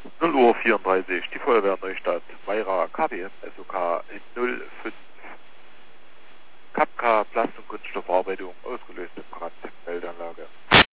0 Uhr 34, die Feuerwehr Neustadt, Weira, KBM, SOK 05, KAPK, Plast- und Kunststoffverarbeitung, ausgelöste Brandmeldeanlage.